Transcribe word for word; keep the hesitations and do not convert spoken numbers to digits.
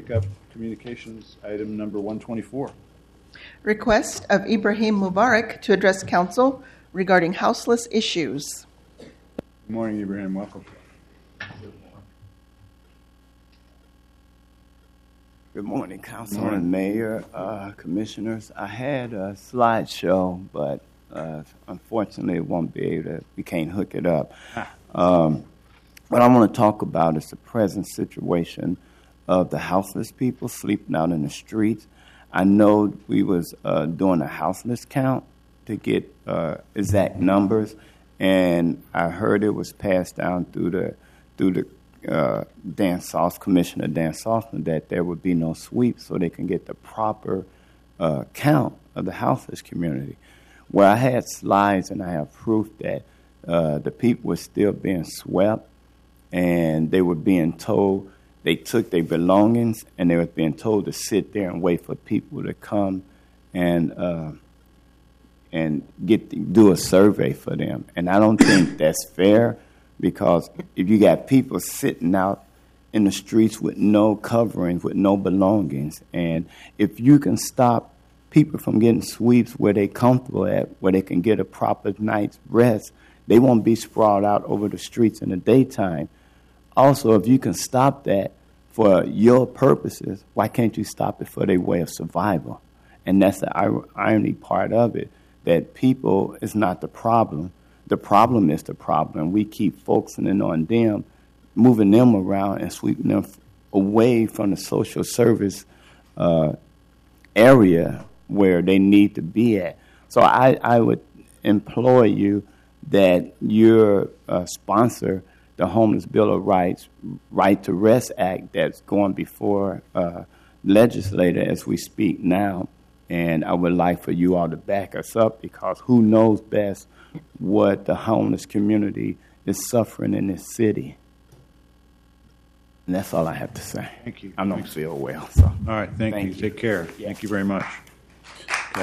take up communications item number one twenty-four. Request of Ibrahim Mubarak to address council regarding houseless issues. Good morning, Ibrahim. Welcome. Good morning, Council and Mayor, uh, Commissioners. I had a slideshow, but uh, unfortunately it won't be able to, we can't hook it up. Um, what I want to talk about is the present situation of the houseless people sleeping out in the streets. I know we was uh, doing a houseless count to get uh, exact numbers, and I heard it was passed down through the through the uh, Dan Sauce, Commissioner Dan Sauceman, that there would be no sweep so they can get the proper uh, count of the houseless community. Where I had slides and I have proof that uh, the people were still being swept, and they were being told they took their belongings, and they were being told to sit there and wait for people to come and uh, and get the, do a survey for them. And I don't think that's fair, because if you got people sitting out in the streets with no coverings, with no belongings, and if you can stop people from getting sweeps where they're comfortable at, where they can get a proper night's rest, they won't be sprawled out over the streets in the daytime. Also, if you can stop that for your purposes, why can't you stop it for their way of survival? And that's the irony part of it, that people is not the problem. The problem is the problem. We keep focusing in on them, moving them around and sweeping them away from the social service uh, area where they need to be at. So I, I would implore you that your uh, sponsor the Homeless Bill of Rights, Right to Rest Act that's going before uh, legislator as we speak now. And I would like for you all to back us up, because who knows best what the homeless community is suffering in this city. And that's all I have to say. Thank you. I don't feel well. So. All right. Thank, Thank you. you. Take care. Yeah. Thank you very much.